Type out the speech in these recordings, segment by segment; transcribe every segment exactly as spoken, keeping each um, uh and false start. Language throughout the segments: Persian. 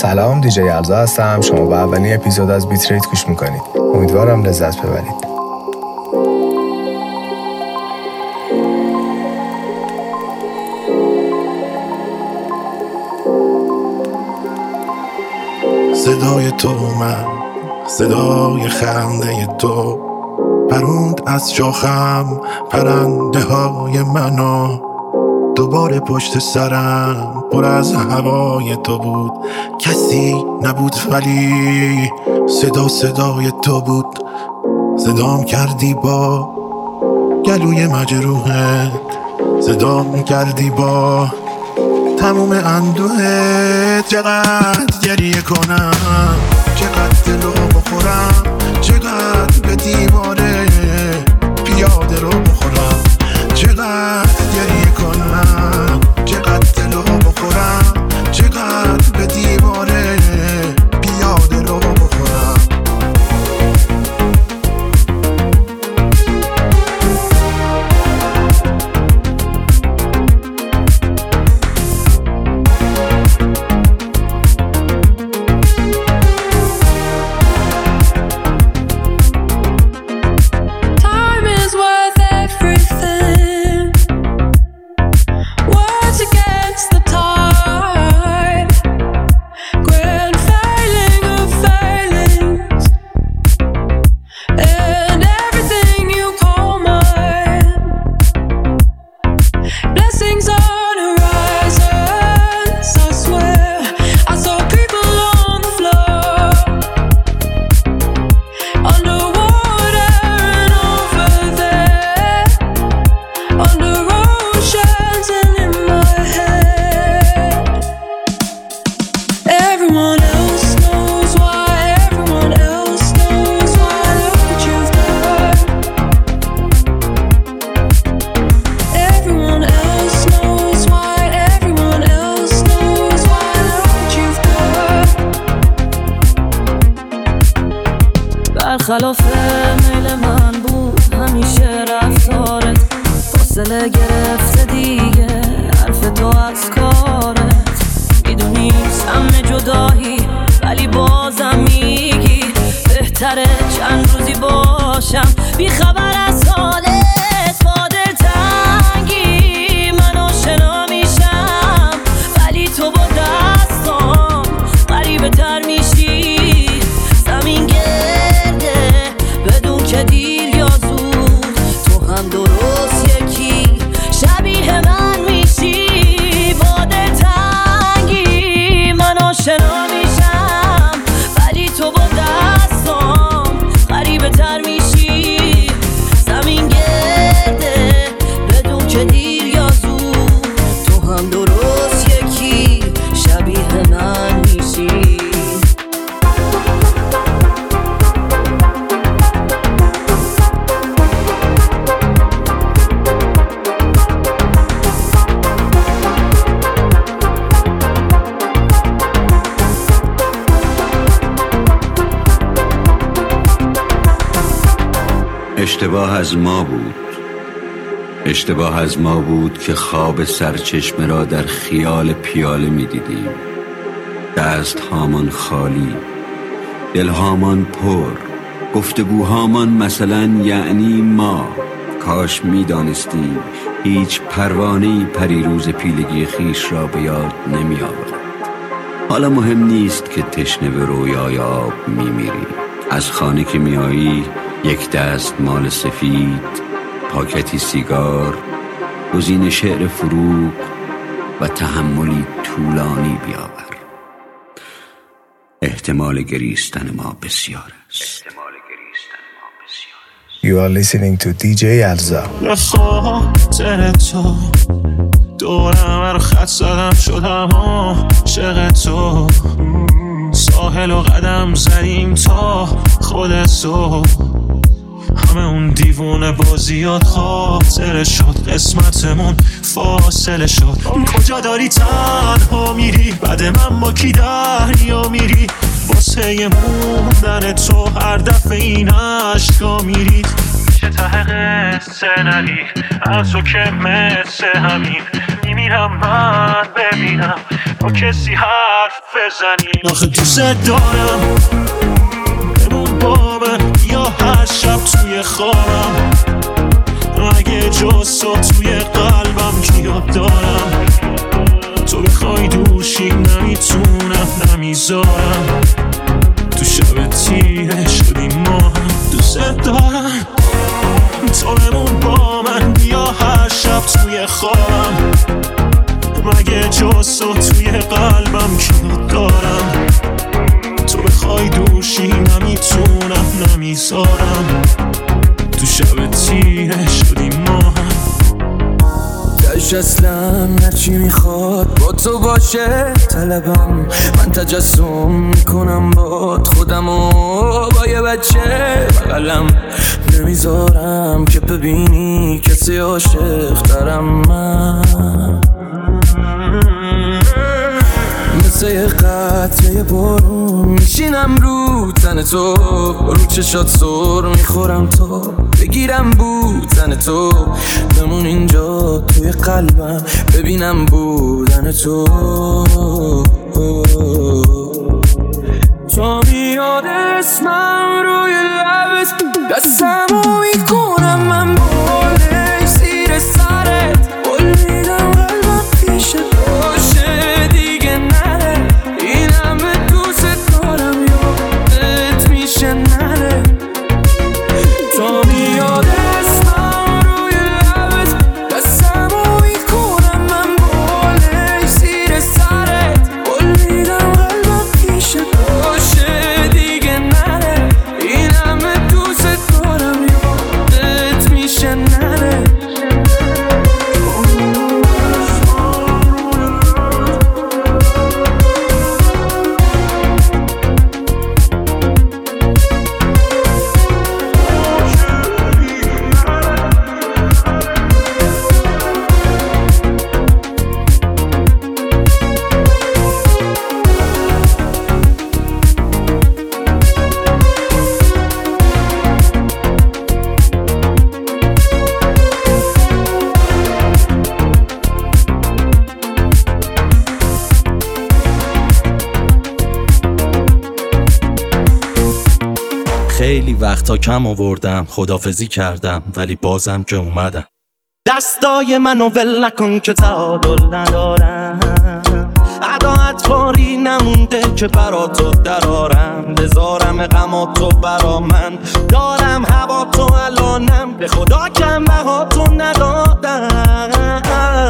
سلام، دیجی یلدا هستم. شما به اولین اپیزود از بیت ریت گوش میکنید. امیدوارم لذت ببرید. صدای تو من، صدای خنده تو پروند از شاخم پرنده های منو. دوباره پشت سرم پر از هوای تو بود، کسی نبود ولی صدا صدای تو بود. صدام کردی با گلوی مجروحت، صدام کردی با تموم اندوهت. چقدر گریه کنم، چقدر دلو بخورم، چقدر به دیواره پیاده رو بخورم. چقدر گریه کنم، چقدر دلو بخورم، چقدر به دیواره پیاده رو بخورم. برخلاف میل من بود همیشه رفتارت، فاصله گرفته دیگه حرف تو از کارت. میدونی سم جدایی ولی بازم میگی بهتره چند روزی باشم بی خبر از حالت. با دلتنگی من آشنا میشم ولی تو با دستام غریبه تر میشی. زمین بدون که دیر یا زود تو هم درست یکی شبیه من میشی. با دلتنگی من آشنا میشم ولی تو با دستام غریبه تر میشی. زمین گرده بدون که دیر یا زود تو هم درست یکی شبیه من میشی. اشتباه از ما بود، اشتباه از ما بود که خواب سرچشمه را در خیال پیاله می دیدیم. دست هامان خالی، دل هامان پر، گفتگوهامان مثلا یعنی ما. کاش می دانستیم هیچ پروانه‌ای پریروز پیلگی خیش را به یاد نمی آورد. حالا مهم نیست که تشنه به رویای آب می میری. از خانه که می آیی یک دست مال سفید، پاکتی سیگار، گزین شعر فروغ و تحملی طولانی بیاور. احتمال گریستن ما بسیار است. You are listening to دیجی یلدا. به خاطر تو دورم رو خط زدم شدم عاشق تو. ساحل و قدم زدیم تا خود تو. همه اون دیوونه بازیات خاطره شد، قسمتمون فاصله شد. کجا داری تنها میری بعد من با کی دریا میری؟ واسه موندن تو هر دفعه این عشقا میرید. میشه ته قصه نری از تو که مثل همین میمیرم میرم من ببینم با کسی حرف بزنی. آخه دوست دارم بمون با من یا هر شب توی خوابم، اگه جز تو توی قلبم کیو دارم، تو بخوای دوشی نمیتونم نمیذارم، تو شب تیره شدی ما هم. دوست دارم تو بمون با من بیا هر شب توی خوابم، مگه جز تو توی قلبم کیو دارم، تو بخوای دوشی نمیتونم نمیذارم، تو شب تیره شدی ما هم. دلش اصلا هرچی میخواد با تو باشه طلبم، من تجسم میکنم باد خودم و با یه بچه بغلم، نمیذارم که ببینی کسی عاشق ترم. من مثل یه قطره بارون میشینم رو تن تو، رو چشات سر میخورم تو بگیرم بودن تو، بمون اینجا توی قلبم ببینم بودن تو. تو میاد اسمم روی لبت، دستمو میکنم من بالش زیر سرت، قول میدم قلبم پیشت باشه دیگه نره، این همه دوست دارم یادت میشه نره. تو میاد اسمم روی لبت، دستمو میکنم من بالش زیر سرت، قول میدم قلبم پیشت باشه دیگه نره، این همه دوست دارم یادت میشه نره. خیلی وقتا کم آوردم خدافزی کردم ولی بازم که اومدم. دستای منو ول نکن که تعادل ندارم، عداعت باری نمونده که برا تو درارم، بذارم غماتو برا من دارم، هوا تو الانم به خدا کم بها تو ندادم.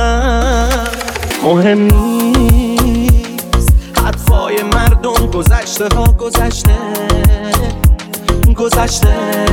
مهم نیست حرفای مردم، گذشته ها گذشته گذشته،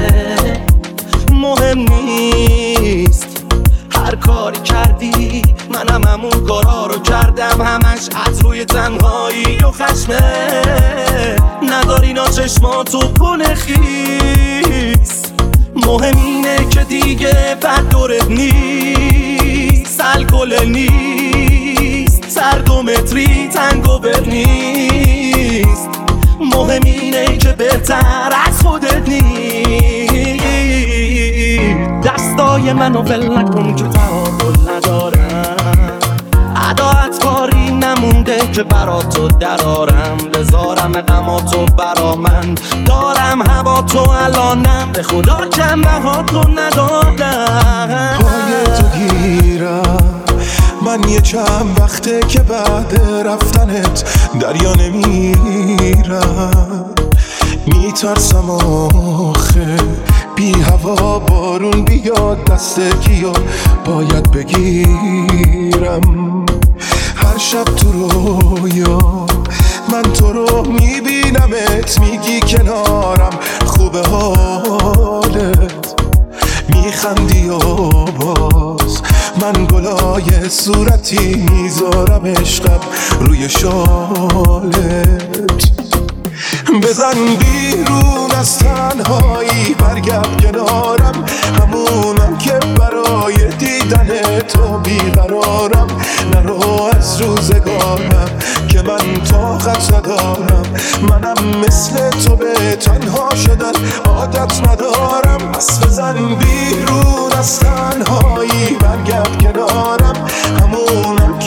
مهم نیست هر کاری کردی، منم همون کارا رو کردم، همش از روی تنهایی و خشمه، نداری نا چشماتو پل خیس، مهم اینه که دیگه بد دورت نیست، الکل نیست، سرد و متری تنگ و بر نیست، مهم اینه که بهتر از خودت نیست. دستای منو ول نکن که تعادل ندارم، عداعت کاری نمونده که برا تو درارم، بذارم غماتو برا من دارم، هوا تو الانم به خدا کم بها تو ندادم. پای تو گیرم من یه چند وقته که بعد رفتنت دریا نمیرم، میترسم آخه بی هوا بارون بیاد دست کیو باید بگیرم. هر شب تو رویا من تو رو میبینمت، میگی کنارم خوبه حالت، میخندی و باز من گلای صورتی میذارم عشقم روی شالت. بزن بیرون از تنهایی برگرد کنارم، همونم که برای دیدن تو بیقرارم، نرو از روزگارم که من طاقت ندارم، منم مثل تو به تنها شدن عادت ندارم. پس بزن بیرون از تنهایی برگرد کنارم، همونم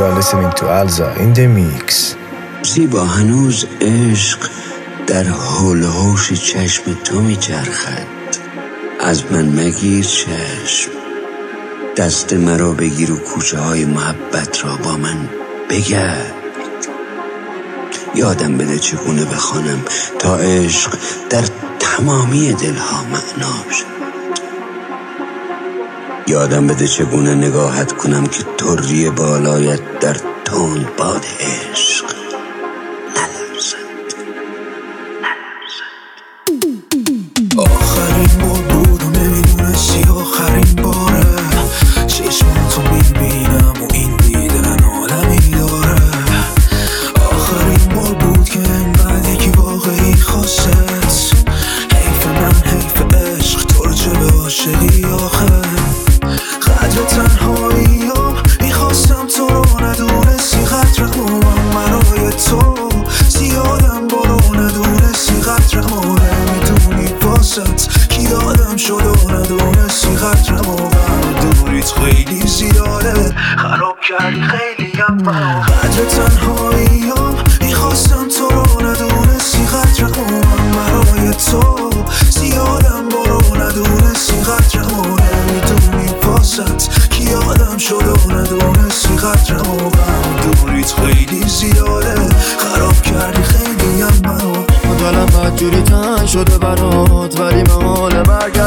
are listening to Alza in the mix. زیبا هنوز عشق در حول و حوش چشم تو میچرخد. از من مگیر چشم، دست مرا بگیر و کوچه های محبت را با من بگرد. یادم بده چگونه بخوانم تا عشق در تمامی دلها معنا شد. یادم بده چگونه نگاهت کنم که طری بالایت در تند باد عشق نلرزد نلرزد. آخرین بار بود و نمیدونستی آخرین باره. چشمان تو میبینم و این دیدن عالمی داره. آخرین بار بود که اینقدر یکی واقعی خواست. حیف من حیف عشق تو رو چه به عاشقی آخه. قدر تنهاییم میخواستم تو رو ندونستی. قدر قوام برای تو زیادم برو ندونستی. قدر ما نمیدونی واسط کی آدم شد و ندونستی. قدر ما دوریت خیلی زیاده خراب کردی خیلی هم منو. قدر تنهاییم میخواستم تو رو ندونستی. قدر قوام برای تو زیادم برو ندونستی. قدر ما نمیدونی واسط کی آدم شد و ندونستی. قدر ما دوریت خیلی زیاده خراب کردی خیلی هم منو. دلم بدجوری تنگ شده برات ولی من حال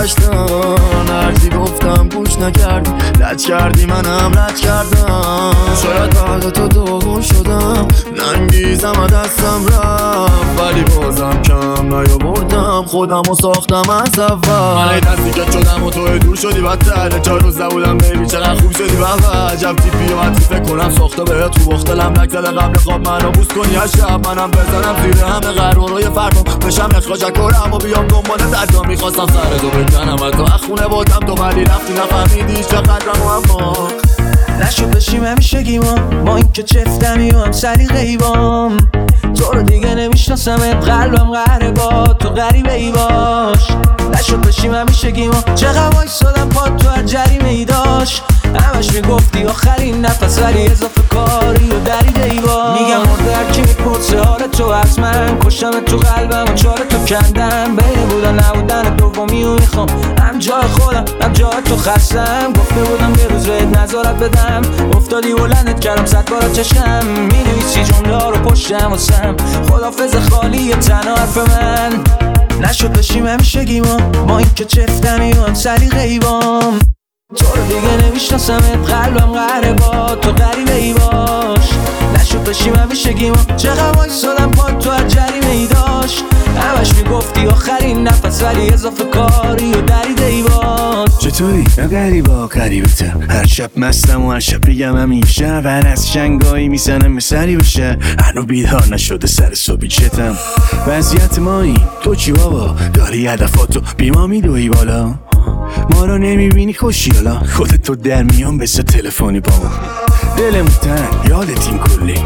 برگشتن. هرچی گفتم گوش نکردی، لج کردی منم لج کردم. شاید بعد تو دوگون شدم، ننگیزم و دستم رفت ولی بازم کم نیاوردم خودم و ساختم از اول. من ای دستی که شدم و تو دور شدی بدتر. چهار روز نبودم بیبی چقدر خوب شدی بابا. عجب تیپی و حتی فکر کنم ساخته بهت خوب اختلم نکزده قبل خواب منو بوس کنی از شب. منم بزنم زیر همه قرارای فرمام بشم اخراج کنم و بیام دنبال دردام. میخواستم سر تو بکنم و تو اخونه بودم تو ولی رفتی نفهمیدی چقدرم و اما نشد بشیم همیشگیما. ما این که چفتمی و هم سلیقه ایوام. تو رو دیگه نمیشناسمت قلبم قهره با تو غریبه ای باش. نشد بشیم همیشگیما. چقدر وایسادم پا تو هر جریمه ای داشت. همش میگفتی آخرین نفس ولی اضافه کاری و دریده ای باش. میگم مرده هرکی میپرسه حال تو از من. کشتم تو قلبم و چاره تو کندم. بین بودن نبودن دومی و میخوام هم جای خودم هم جای تو خستم. گفته بودم به روز بهت نظارت بدم. افتادی بلندت کردم صد بار چشم. مینویسی جمله ها رو پشتم واسم. خدافظ خالی تنها حرف من. نشد بشیم همیشگیما. ما این که چفتمی و هم سلیقه ایوام. تو رو دیگه نمیشناسمت قلبم قهره با تو غریبه ای باش. نشد بشیم همیشگیما. چقدر وایسادم پا تو هر جریمه ای داشت. همش میگفتی آخرین نفس ولی اضافه کاری و دریده ای باش. چطوری؟ غریبا غریبتم. هر شب مستم و هر شب بگم همیشه. و از شنگایی میزنم به سری بشه. هنو بیدار نشده سر صبحی چتم. وضعیت مایی تو چی بابا؟ داری هدفاتو بیما میدوی بالا. ما رو نمیبینی خوشیالا. خودت تو در میان بسه تلفنی با ما. دلمون تنگ یادتیم کلی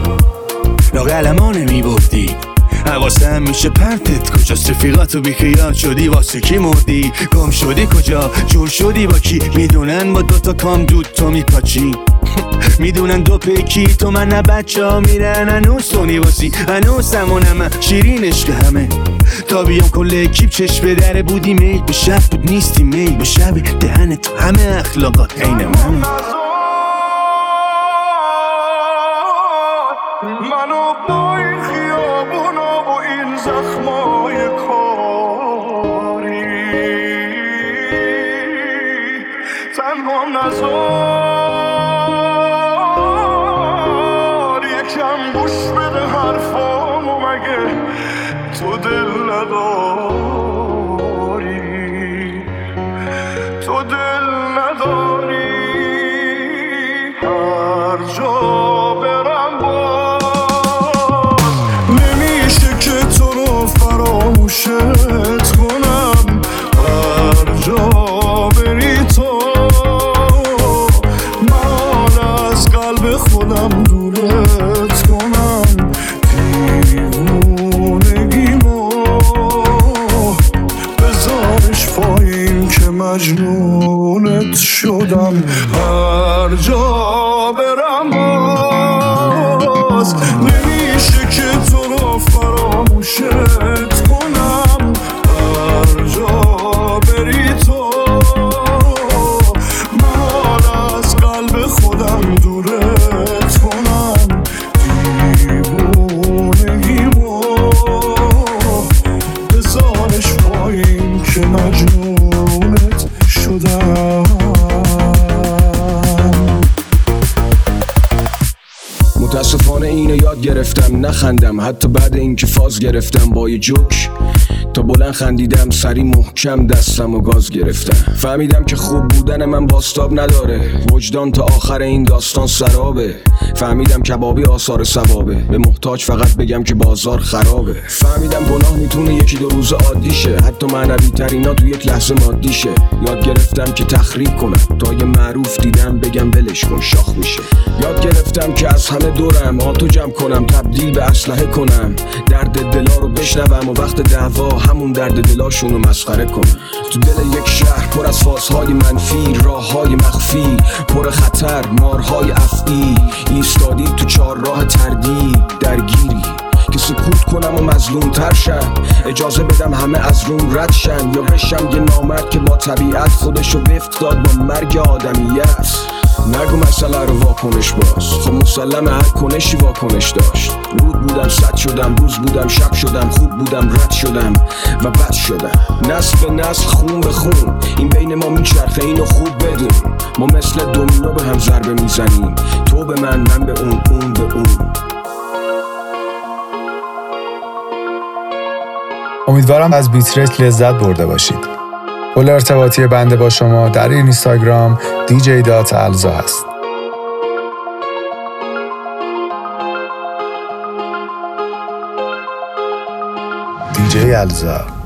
لاغل ما نمیبردی. حواسم میشه پرتت کجاست. رفیقاتو بیخیال شدی واسه کی مردی. گم شدی کجا جور شدی با کی. میدونن با دوتا کام دود تو میپاچی. میدونن دو پیکی تو من نه بچه ها میرن. هنوز تو نیواسی هنوز همونم شیرین عشق همه. تا بیام کل اکیب چشم دره بودی. میل به شب بود نیستی میل به شب. دهن تو همه اخلاقات عین من. منو با این خیابونا و این زخمای کاری تنها نزار. یکم گوش بده حرفامو مگه تو دل نداری. تو دل نداری. هر جا برم باز نمیشه که تو رو فراموشت کنم. هر جا بری تو من از قلب خودم دورت کنم. دیوونگیمو بذارش پایین که مجنونت شدم. هر جا برم باز نمیشه که تو رو فراموشت کنم هر جا بری تو من از قلب خودم دورت کنم دیوونگیمو بزارش پایین که مجنونت شدم. متاسفانه اینو یاد گرفتم نخندم حتی بعد اینکه فاز گرفتم با یه جوک تا بلند خندیدم سری محکم دستم و گاز گرفتم. فهمیدم که خوب بودن من باستاب نداره وجدان تا آخر این داستان سرابه. فهمیدم کبابی آثار ثوابه به محتاج فقط بگم که بازار خرابه. فهمیدم گناه میتونه یکی دو روز عادی شه حتی معنوی ترینا تو یک لحظه مادی شه. یاد گرفتم که تخریب کنم تا یه معروف دیدم بگم ولش کن شاخ میشه. یاد گرفتم که از همه دورم آتو جمع کنم تبدیل به اسلحه کنم درد دلا رو بشنوم و وقت دعوا همون درد دلاشونو مسخره کنم. تو دل یک شهر پر از فازهای منفی راههای مخفی پر خطر مارهای افعی ایستادی تو چهار راه تردید درگیری که سکوت کنم و مظلوم تر شم اجازه بدم همه از روم رد شن یا بشم یه نامرد که با طبیعت خودشو وفق داد با مرگ آدمیت. نگو مسئله رو واکنش باز خب مسلمه هر کنشی واکنش داشت. رود بودم صد شدم روز بودم شب شدم خوب بودم رد شدم و بد شدم. نسل به نسل خون به خون این بین ما میچرخه اینو خوب بدون ما مثل دومینو به هم ضربه میزنیم تو به من من به اون اون به اون. امیدوارم از بیت ریت لذت برده باشید. پل ارتباطی بنده با شما در این اینستاگرام دی جی دات الزا هست. دی جی الزا.